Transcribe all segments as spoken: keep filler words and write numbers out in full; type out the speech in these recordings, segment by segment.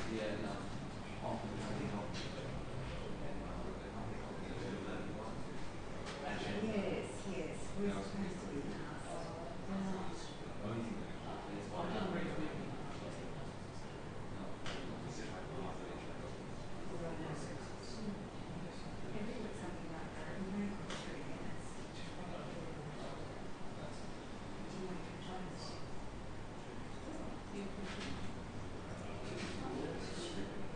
Yes, yes. We're supposed to be past. If we put something like that, we may put three minutes. Do you want to join us?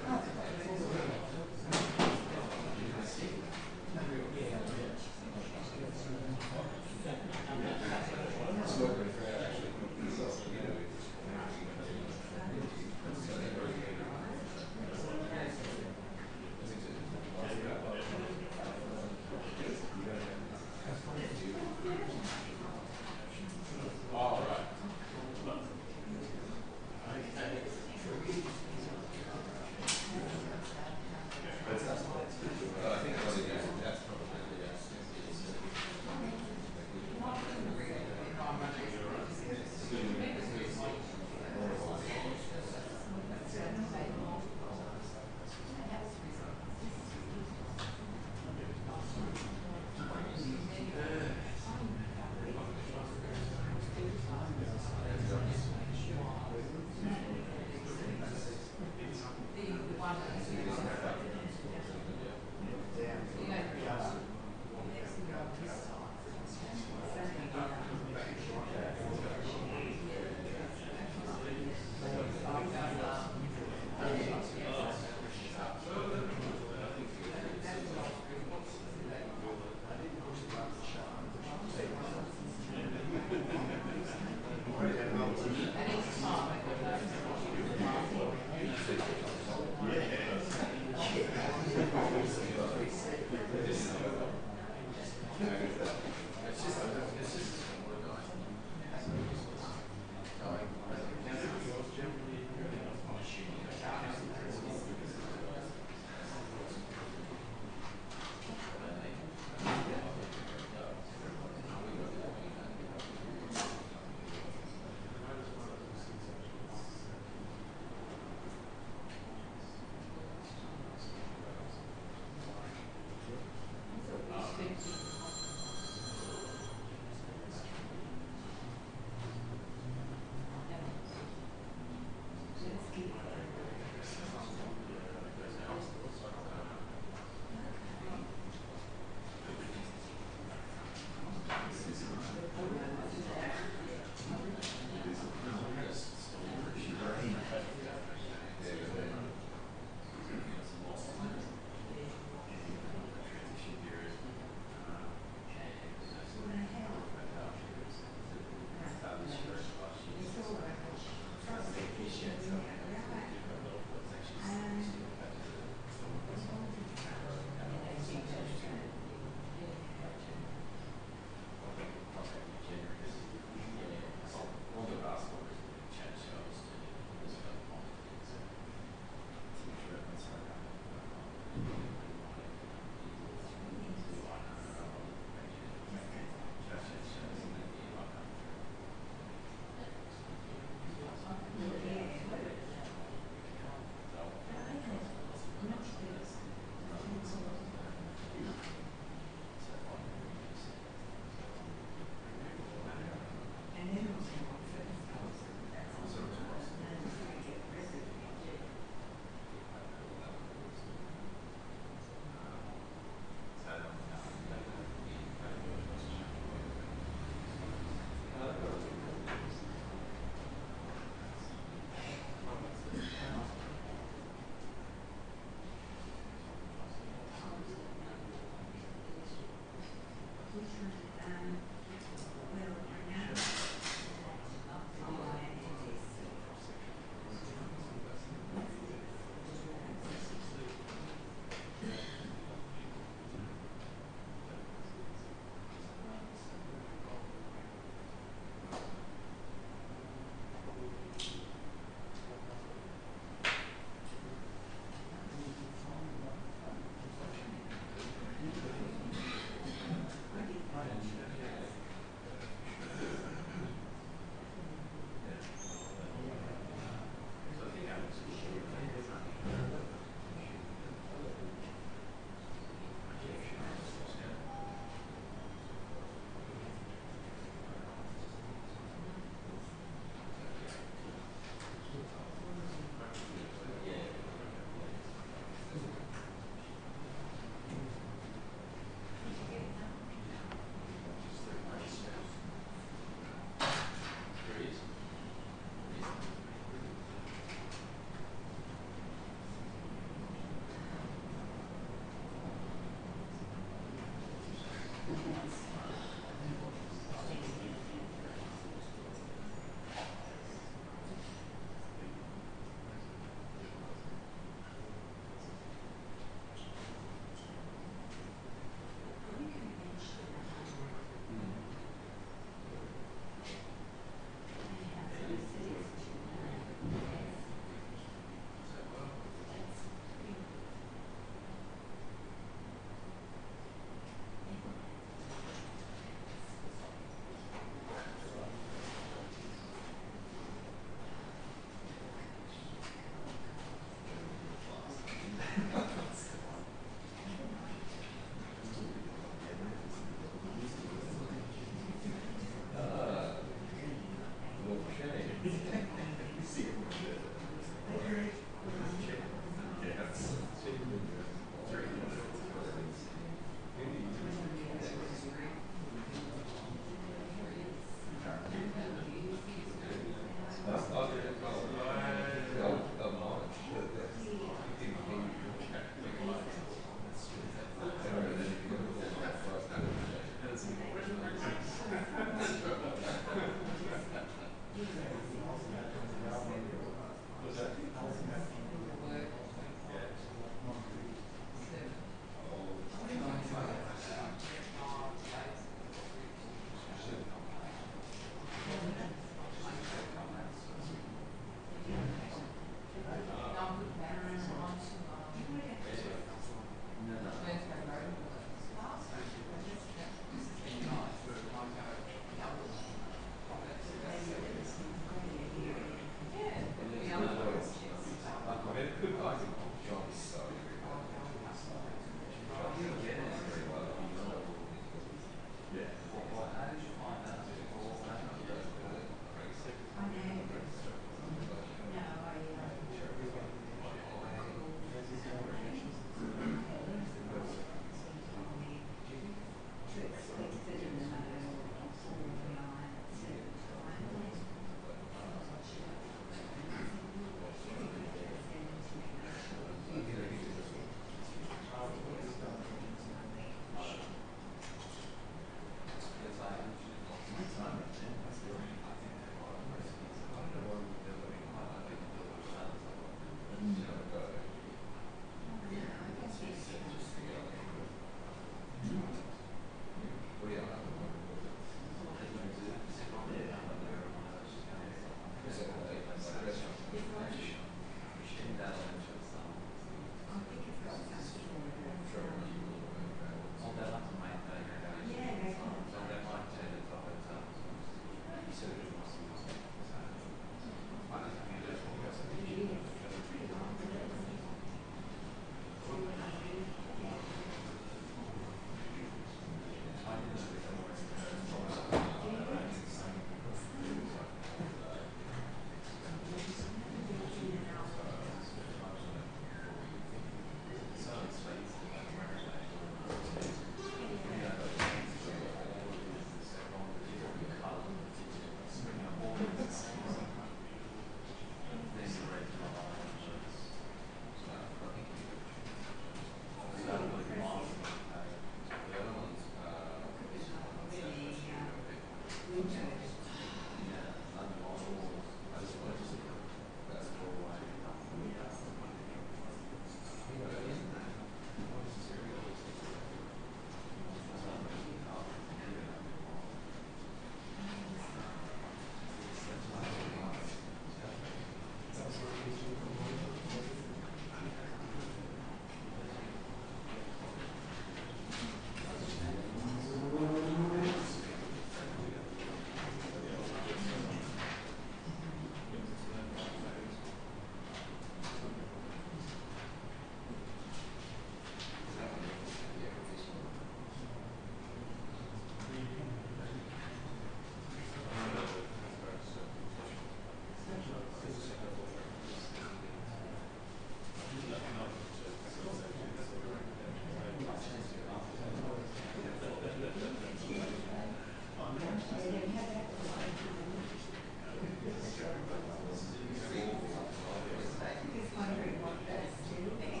Just wondering what best to think.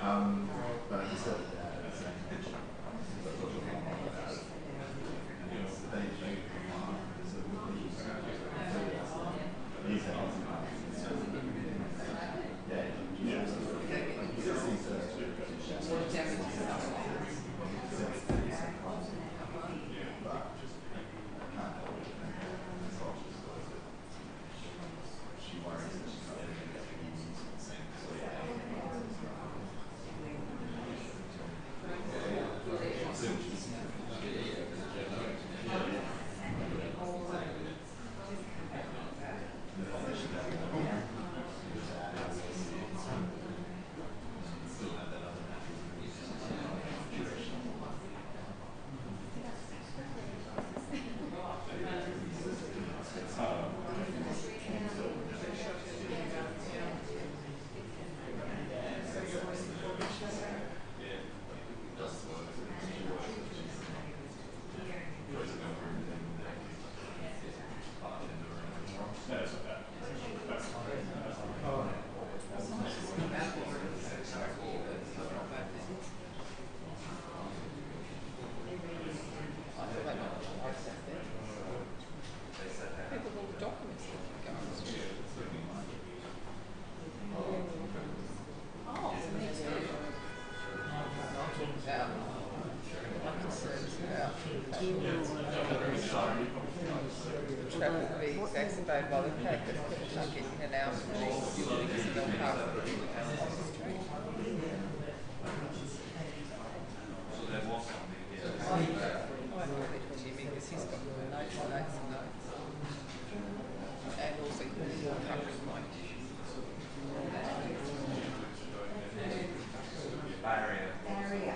Um, but I just said that it's an intention. But those are all about it. You know, they, they come on, so we use that. These have all the yeah, yeah. He just seems to but can't help it. That's all she does it. She worries that she's not going to get the same sleep. Traffic will be exacerbated by the fact that people can't get in and out of these buildings and they'll park on the street. I don't know if Jimmy, because he's got notes and notes and notes. And also your coverage point. Barrier. Area.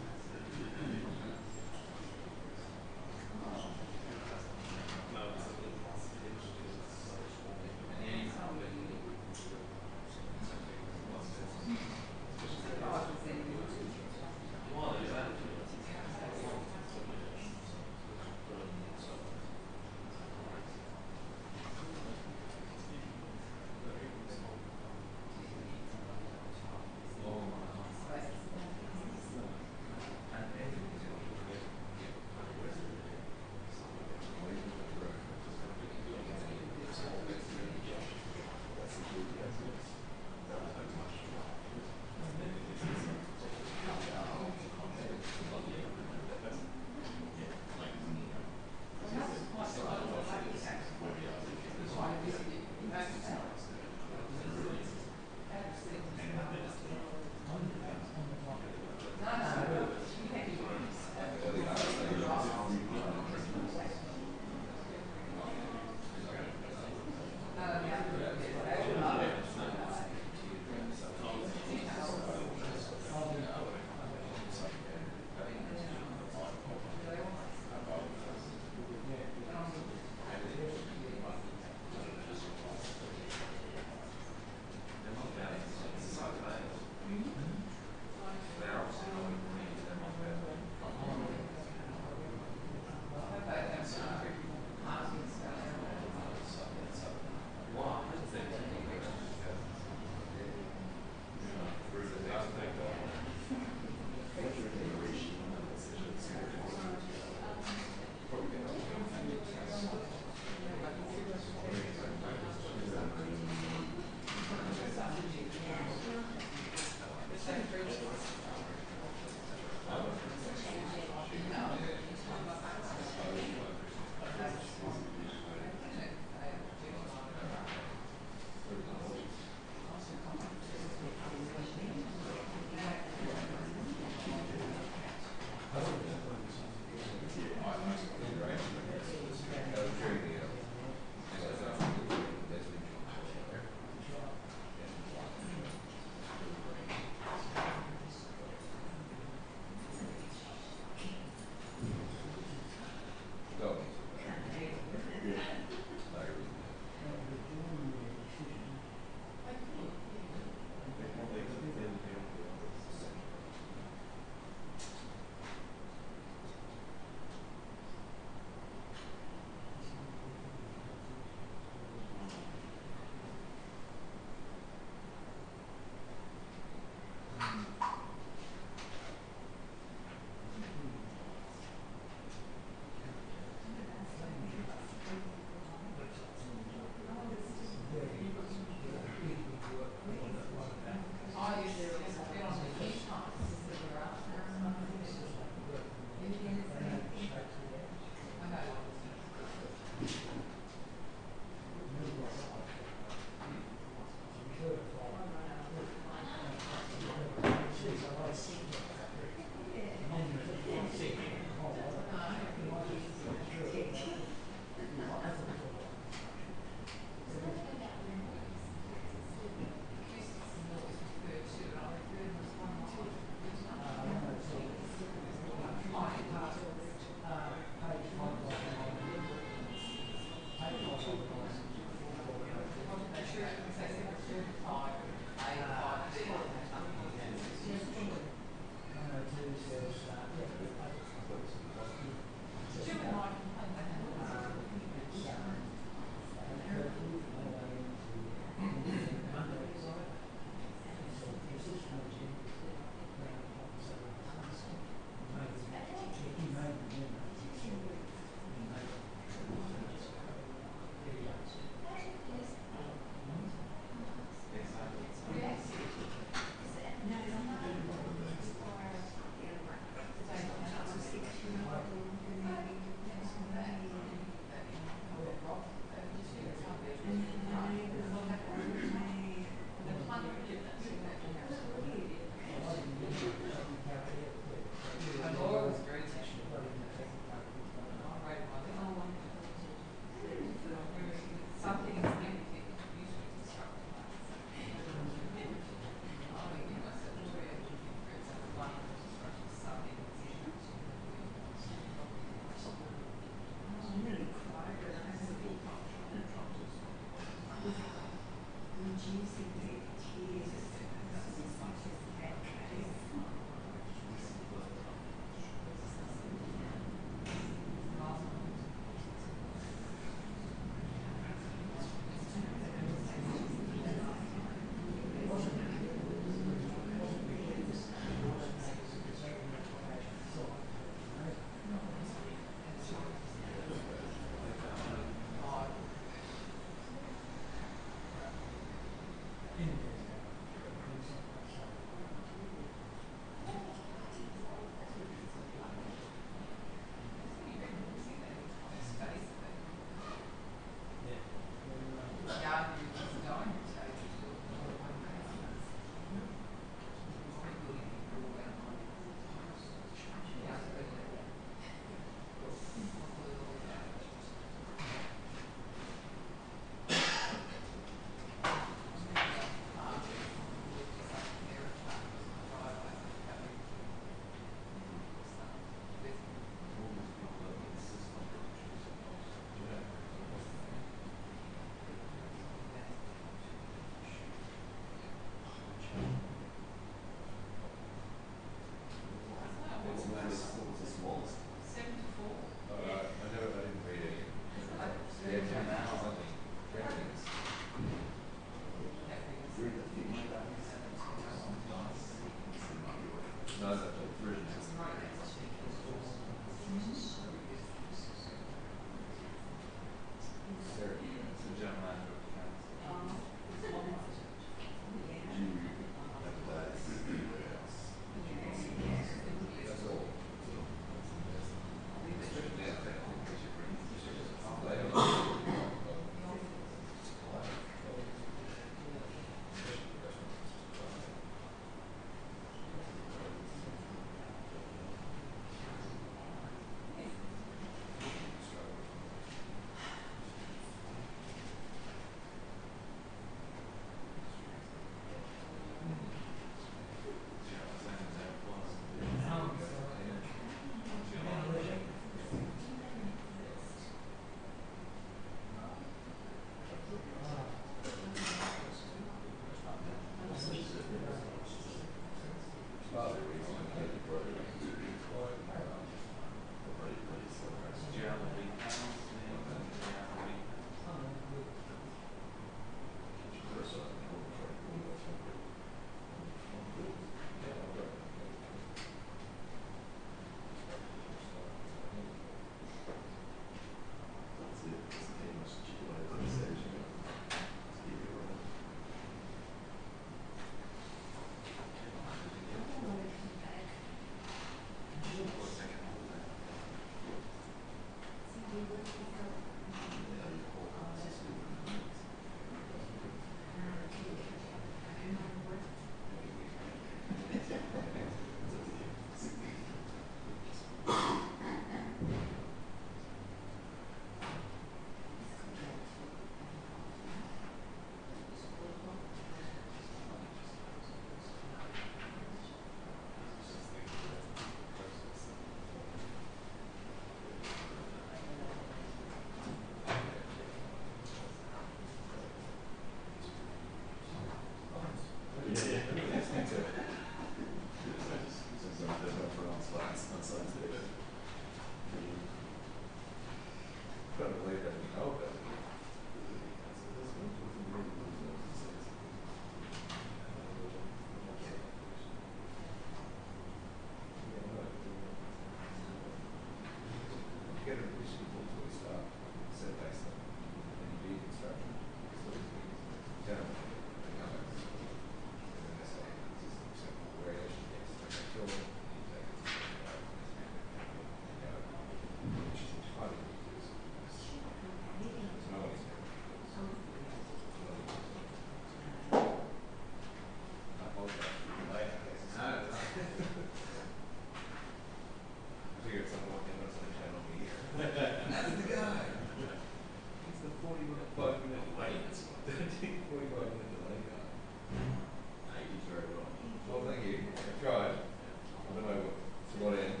figured someone came on some channel me. That's the guy. It's the forty minute, five minute delay. forty-five minute delay guy. I use very well. Well, thank you. I tried. I don't know what, to what end.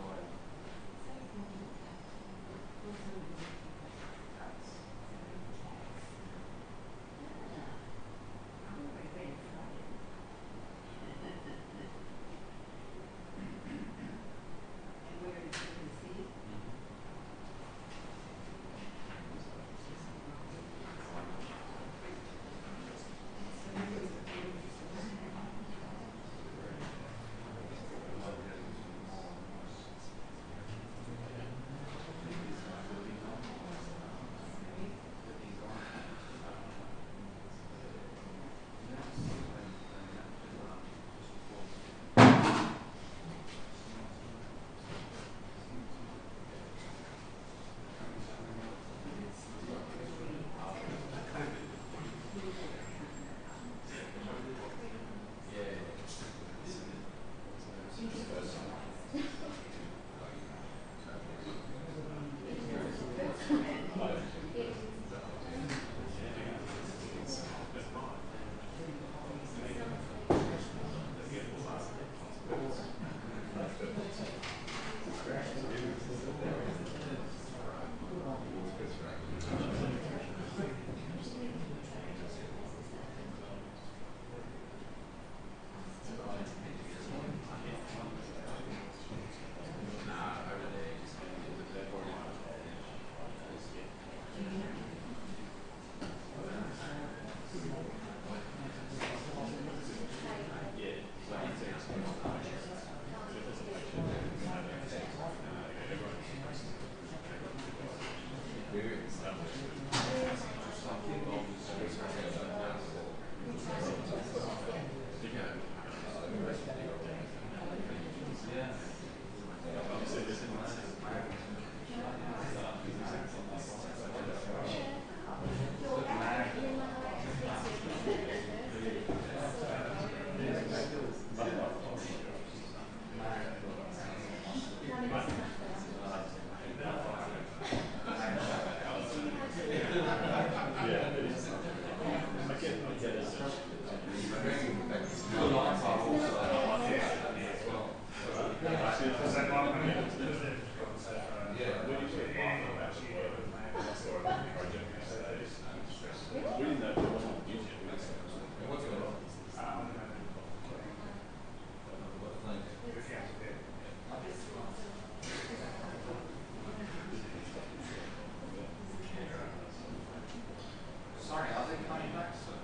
Sorry, are they coming back soon?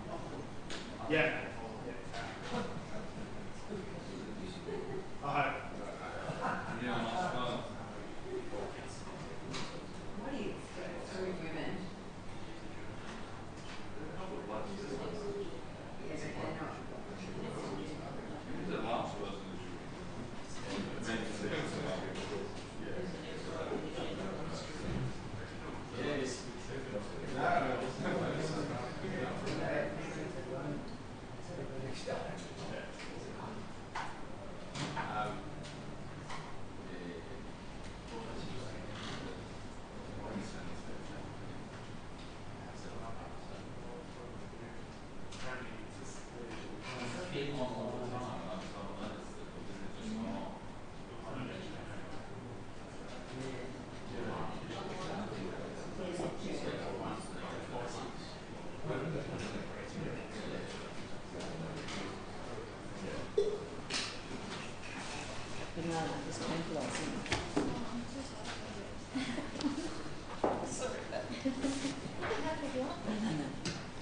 Yeah. I hope. Yeah, I suppose. What do you expect? Three women. A couple of blokes this one. Yeah, but they're not. Who's the last person that you mentioned this? Yes. Banana is tantalising. Sorry, that. No, no, no.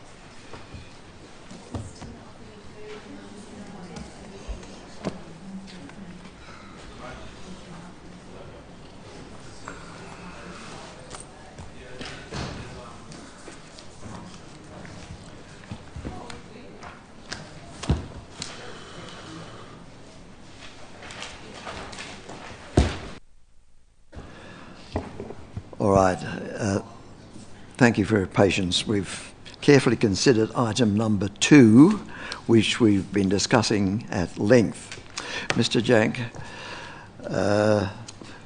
All right. Uh, thank you for your patience. We've carefully considered item number two, which we've been discussing at length. Mister Jank, uh,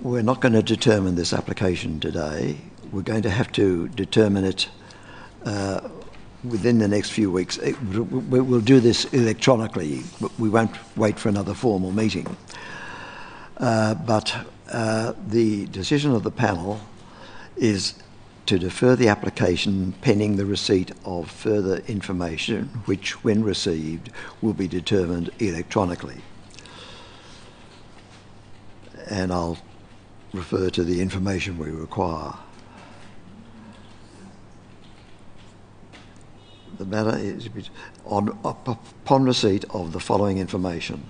we're not going to determine this application today. We're going to have to determine it uh, within the next few weeks. It, we, we'll do this electronically. We won't wait for another formal meeting. Uh, but uh, the decision of the panel is to defer the application pending the receipt of further information, which, when received, will be determined electronically. And I'll refer to the information we require. The matter is on, upon receipt of the following information.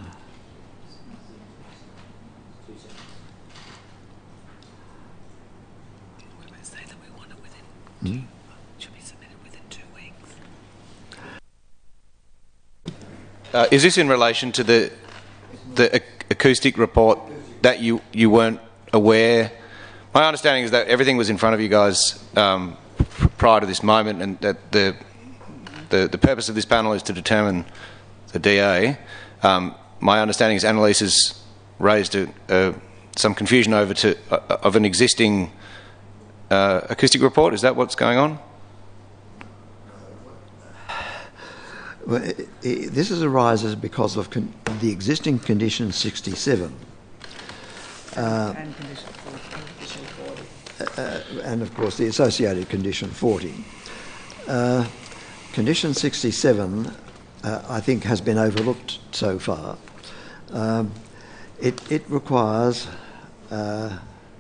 Hmm? Should be submitted within two weeks. Uh, is this in relation to the the ac- acoustic report that you, you weren't aware? My understanding is that everything was in front of you guys um, prior to this moment, and that the, the the purpose of this panel is to determine the D A. Um, my understanding is Annalise has raised a, uh, some confusion over to uh, of an existing Uh, acoustic report. Is that what's going on? Well, it, it, this is arises because of con- the existing condition sixty-seven. Uh, And condition forty. And condition forty. uh, and of course the associated condition forty. Uh, condition sixty-seven, uh, I think, has been overlooked so far. Um, it, it requires uh,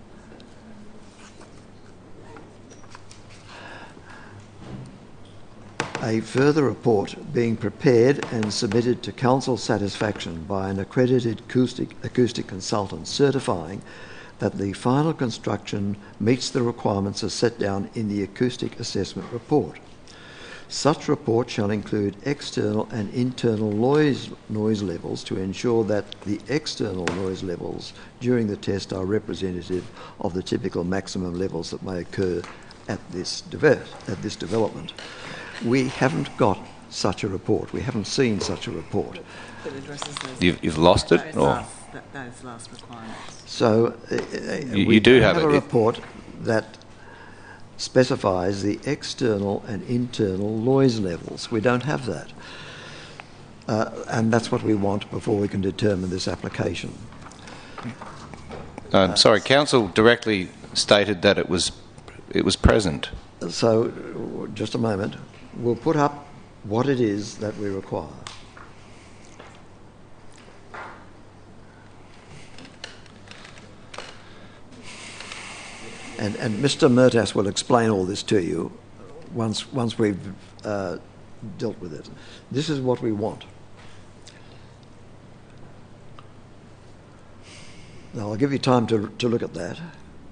a further report being prepared and submitted to council satisfaction by an accredited acoustic, acoustic consultant certifying that the final construction meets the requirements as set down in the acoustic assessment report. Such report shall include external and internal noise, noise levels to ensure that the external noise levels during the test are representative of the typical maximum levels that may occur at this, deve- at this development. We haven't got such a report. We haven't seen such a report. That addresses those. You've, you've lost it, That is or last, that, that is last requirements. So uh, uh, You- we you do don't have have a it. It- report that specifies the external and internal noise levels. We don't have that. Uh, and that's what we want before we can determine this application. um, sorry, council directly stated that it was it was present. So, uh, just a moment. We'll put up what it is that we require. And, and Mister Murtas will explain all this to you once, once we've uh, dealt with it. This is what we want. Now, I'll give you time to, to look at that.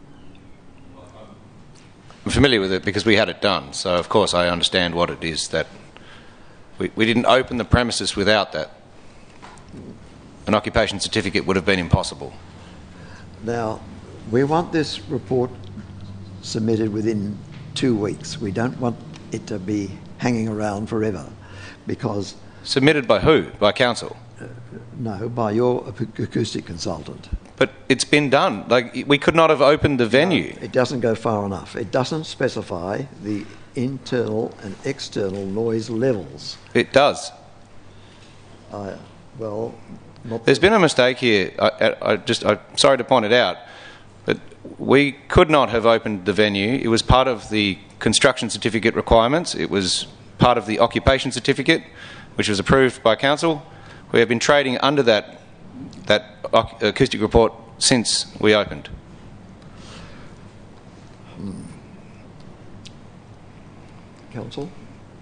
I'm familiar with it because we had it done, so of course I understand what it is that we, we didn't open the premises without that. An occupation certificate would have been impossible. Now, we want this report submitted within two weeks. We don't want it to be hanging around forever because... Submitted by who? By council? Uh, no, by your acoustic consultant. But it's been done. Like, we could not have opened the venue. No, it doesn't go far enough. It doesn't specify the internal and external noise levels. It does. Uh, well, not There's been a mistake here. I, I, I just, I'm sorry to point it out, but we could not have opened the venue. It was part of the construction certificate requirements. It was part of the occupation certificate, which was approved by council. We have been trading under that that acoustic report since we opened. Hmm. Council?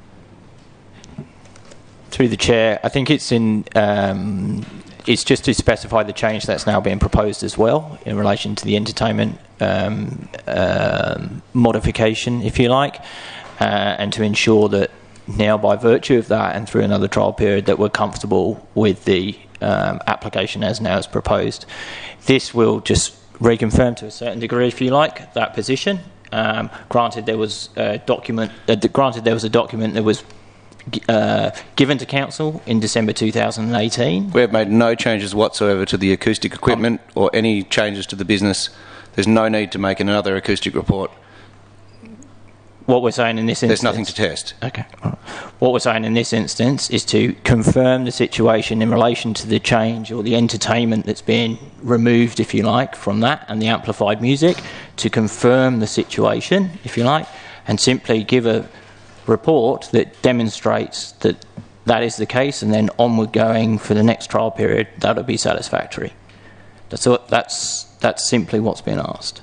Through the chair, I think it's in. Um, it's just to specify the change that's now being proposed as well in relation to the entertainment um, um, modification, if you like, uh, and to ensure that now, by virtue of that and through another trial period, that we're comfortable with the um, application as now is proposed. This will just reconfirm to a certain degree, if you like, that position. Um, granted, there was a document. Uh, granted, there was a document that was g- uh, given to council in December two thousand eighteen. We have made no changes whatsoever to the acoustic equipment or any changes to the business. There's no need to make another acoustic report. What we're saying in this instance... There's nothing to test. Okay. All right. What we're saying in this instance is to confirm the situation in relation to the change or the entertainment that's being removed, if you like, from that and the amplified music, to confirm the situation, if you like, and simply give a report that demonstrates that that is the case, and then onward going for the next trial period, that'll be satisfactory. That's all, that's that's simply what's been asked.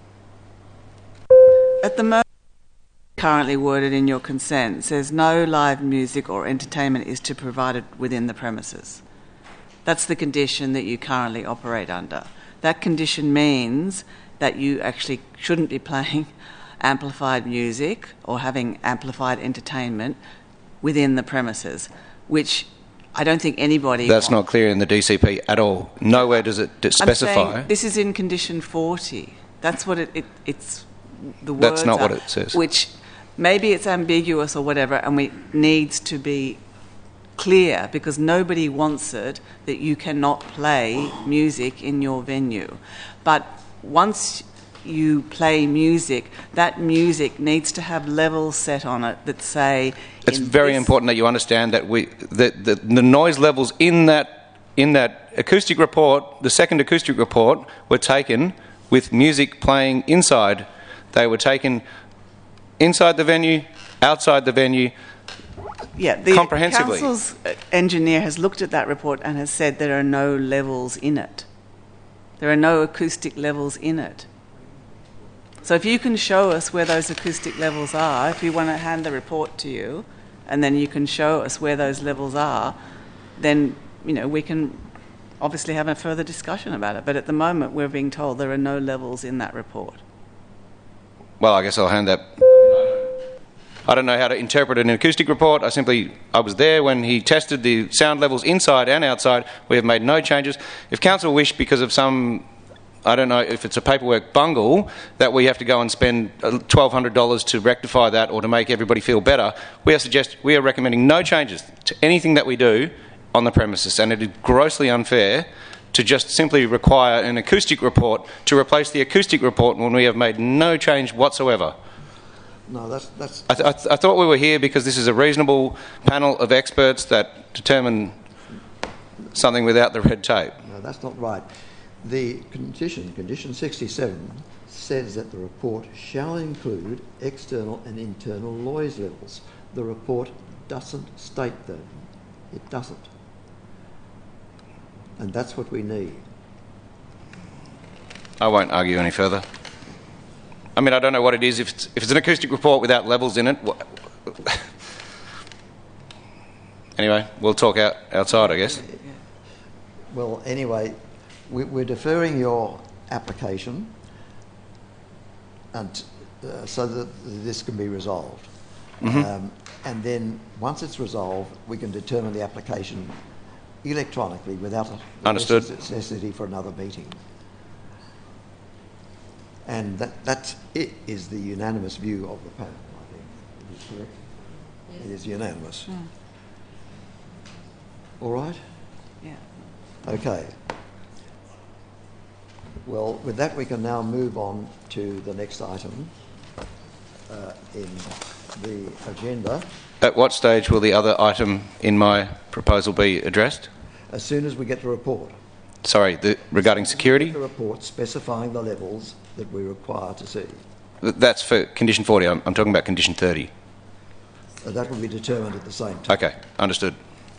At the moment, currently worded in your consent says no live music or entertainment is to be provided within the premises. That's the condition that you currently operate under. That condition means that you actually shouldn't be playing amplified music or having amplified entertainment within the premises, which I don't think anybody... That's not clear in the D C P at all. Nowhere does it d- specify. I'm saying this is in condition forty. That's what it, it it's... The words That's not are, what it says. Which maybe it's ambiguous or whatever, and we needs to be clear because nobody wants it that you cannot play music in your venue. But once you play music, that music needs to have levels set on it that say... It's very important that you understand that we that the, the noise levels in that in that acoustic report, the second acoustic report, were taken with music playing inside. They were taken inside the venue, outside the venue, yeah, the comprehensively. Council's engineer has looked at that report and has said there are no levels in it. There are no acoustic levels in it. So if you can show us where those acoustic levels are, if we want to hand the report to you, and then you can show us where those levels are, then, you know, we can obviously have a further discussion about it. But at the moment, we're being told there are no levels in that report. Well, I guess I'll hand that... I don't know how to interpret an acoustic report. I simply... I was there when he tested the sound levels inside and outside. We have made no changes. If council wish, because of some... I don't know if it's a paperwork bungle, that we have to go and spend twelve hundred dollars to rectify that or to make everybody feel better, we are, suggest, we are recommending no changes to anything that we do on the premises, and it is grossly unfair to just simply require an acoustic report to replace the acoustic report when we have made no change whatsoever. No, that's... that's I, th- I, th- I thought we were here because this is a reasonable panel of experts that determine something without the red tape. No, that's not right. The condition, condition sixty-seven, says that the report shall include external and internal noise levels. The report doesn't state that. It doesn't. And that's what we need. I won't argue any further. I mean, I don't know what it is. If it's, if it's an acoustic report without levels in it... What... Anyway, we'll talk out outside, I guess. Well, anyway... We're deferring your application and uh, so that this can be resolved. Mm-hmm. Um, and then once it's resolved, we can determine the application electronically without a Understood. necessity for another meeting. And that, that it is the unanimous view of the panel, I think. Is it correct? Yes. It is unanimous. Mm. All right? Yeah. Okay. Well, with that, we can now move on to the next item uh, in the agenda. At what stage will the other item in my proposal be addressed? As soon as we get the report. Sorry, the, regarding security? The report specifying the levels that we require to see. Th- That's for condition forty. I'm, I'm talking about condition thirty. Uh, that will be determined at the same time. Okay, understood.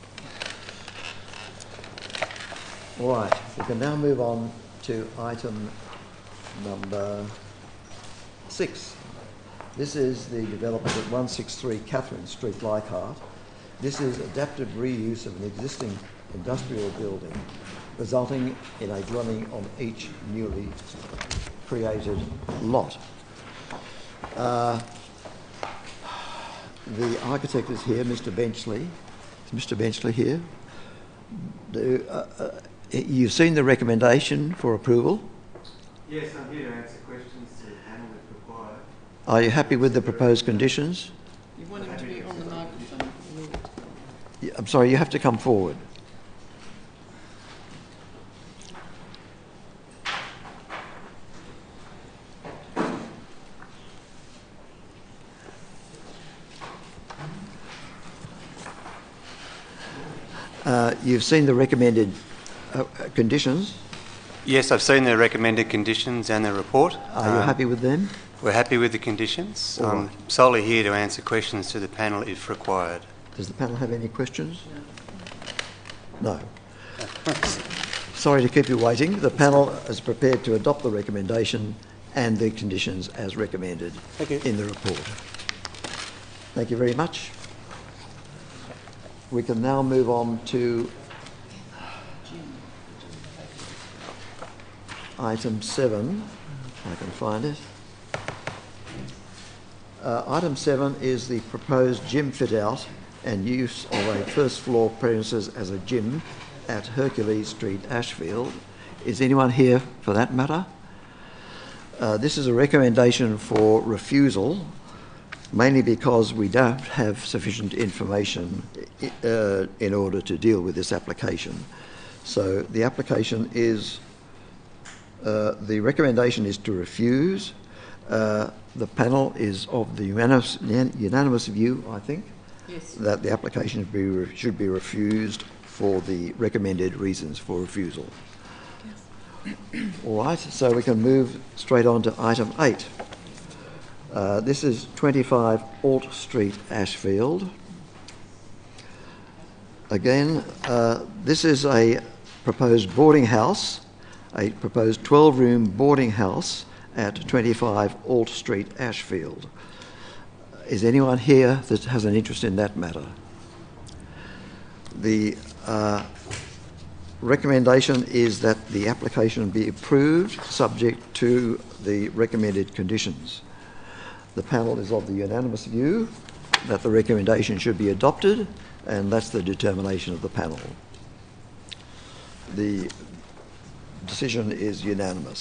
All right, we can now move on to item number six. This is the development at one sixty-three Catherine Street, Leichhardt. This is adaptive reuse of an existing industrial building, resulting in a dwelling on each newly created lot. Uh, the architect is here, Mister Benchley. Is Mister Benchley here? Do, uh, uh, You've seen the recommendation for approval. Yes, I'm here to answer questions to the panel if required. Are you happy with the proposed conditions? You want him to be on the microphone? Y- I'm sorry, you have to come forward. Uh, you've seen the recommended uh, conditions. Yes, I've seen the recommended conditions and the report. Are you Um, happy with them? We're happy with the conditions. All I'm right. solely here to answer questions to the panel if required. Does the panel have any questions? No. Sorry to keep you waiting. The panel is prepared to adopt the recommendation and the conditions as recommended Thank you. in the report. Thank you very much. We can now move on to item seven, if I can find it. Uh, item seven is the proposed gym fit-out and use of a first floor premises as a gym at Hercules Street, Ashfield. Is anyone here for that matter? Uh, this is a recommendation for refusal, mainly because we don't have sufficient information uh, in order to deal with this application. So the application is, uh, the recommendation is to refuse. Uh, the panel is of the unanimous, unanimous view, I think, Yes. that the application be re- should be refused for the recommended reasons for refusal. All right, so we can move straight on to item eight. Uh, this is twenty-five Alt Street, Ashfield. Again, uh, this is a proposed boarding house, a proposed twelve-room boarding house at twenty-five Alt Street, Ashfield. Is anyone here that has an interest in that matter? The uh, recommendation is that the application be approved subject to the recommended conditions. The panel is of the unanimous view that the recommendation should be adopted, and that's the determination of the panel. The decision is unanimous.